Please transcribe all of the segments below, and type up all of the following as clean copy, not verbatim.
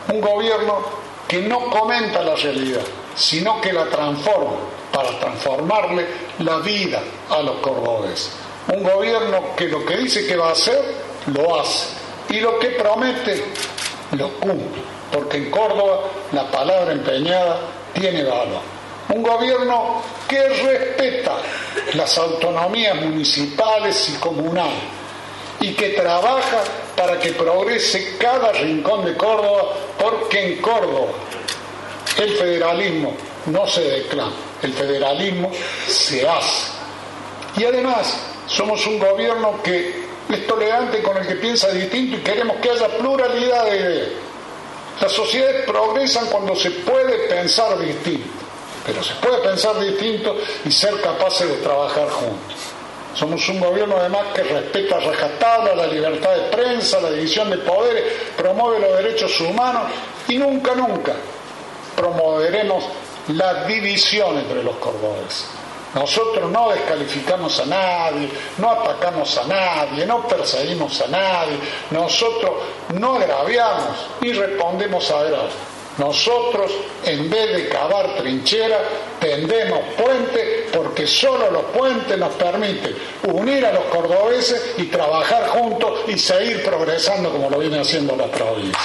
Un gobierno que no comenta la realidad, sino que la transforma, para transformarle la vida a los cordobeses. Un gobierno que lo que dice que va a hacer, lo hace. Y lo que promete, lo cumple. Porque en Córdoba la palabra empeñada tiene valor. Un gobierno que respeta las autonomías municipales y comunales y que trabaja para que progrese cada rincón de Córdoba, porque en Córdoba el federalismo no se declama, el federalismo se hace. Y además somos un gobierno que es tolerante con el que piensa distinto y queremos que haya pluralidad de ideas. Las sociedades progresan cuando se puede pensar distinto, pero se puede pensar distinto y ser capaces de trabajar juntos. Somos un gobierno además que respeta a rajatabla la libertad de prensa, la división de poderes, promueve los derechos humanos y nunca promoveremos la división entre los cordobeses. Nosotros no descalificamos a nadie, no atacamos a nadie, no perseguimos a nadie, nosotros no agraviamos y respondemos a agravios. Nosotros, en vez de cavar trincheras, tendemos puentes, porque solo los puentes nos permiten unir a los cordobeses y trabajar juntos y seguir progresando como lo viene haciendo la provincia.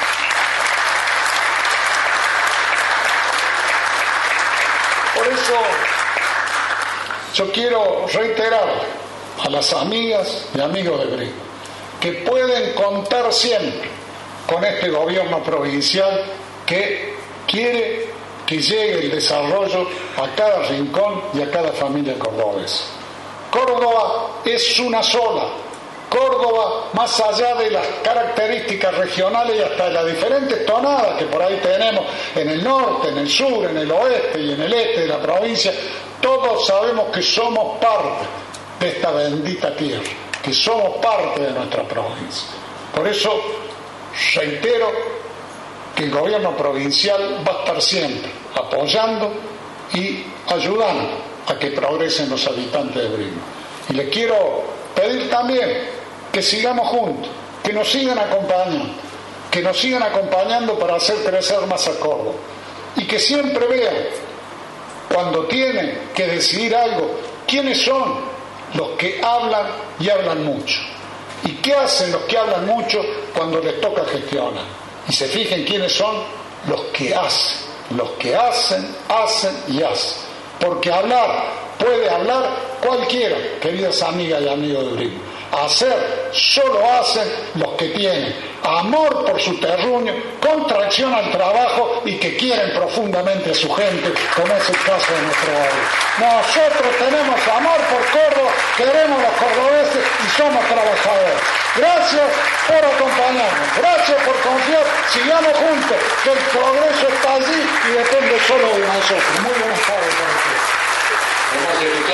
Por eso yo quiero reiterar a las amigas y amigos de Brinco que pueden contar siempre con este gobierno provincial que quiere que llegue el desarrollo a cada rincón y a cada familia cordobesa. Córdoba es una sola. Córdoba, más allá de las características regionales y hasta de las diferentes tonadas que por ahí tenemos en el norte, en el sur, en el oeste y en el este de la provincia, todos sabemos que somos parte de esta bendita tierra, que somos parte de nuestra provincia. Por eso reitero que el gobierno provincial va a estar siempre apoyando y ayudando a que progresen los habitantes de Brinco. Y les quiero pedir también que sigamos juntos, que nos sigan acompañando para hacer crecer más a Córdoba y que siempre vean cuando tienen que decidir algo quiénes son los que hablan y hablan mucho y qué hacen los que hablan mucho cuando les toca gestionar. Y se fijen quiénes son los que hacen, hacen y hacen. Porque puede hablar cualquiera, queridas amigas y amigos de Brinco. Hacer solo hacen los que tienen amor por su terruño, contracción al trabajo y que quieren profundamente a su gente, como es el caso de nuestro barrio. Nosotros tenemos amor por Córdoba, queremos los cordobeses y somos trabajadores. Gracias por acompañarnos, gracias por confiar, sigamos juntos, que el progreso está allí y depende solo de nosotros. Muy buenas tardes para ustedes.